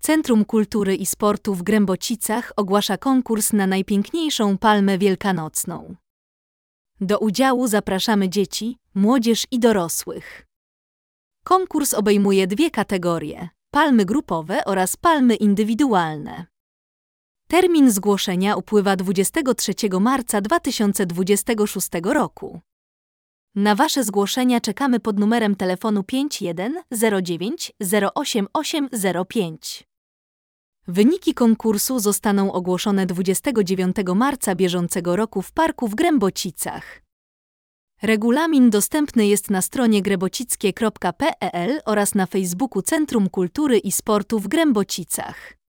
Centrum Kultury i Sportu w Grębocicach ogłasza konkurs na najpiękniejszą palmę wielkanocną. Do udziału zapraszamy dzieci, młodzież i dorosłych. Konkurs obejmuje dwie kategorie: palmy grupowe oraz palmy indywidualne. Termin zgłoszenia upływa 23 marca 2026 roku. Na Wasze zgłoszenia czekamy pod numerem telefonu 5109 08805. Wyniki konkursu zostaną ogłoszone 29 marca bieżącego roku w parku w Grębocicach. Regulamin dostępny jest na stronie grębocickie.pl oraz na Facebooku Centrum Kultury i Sportu w Grębocicach.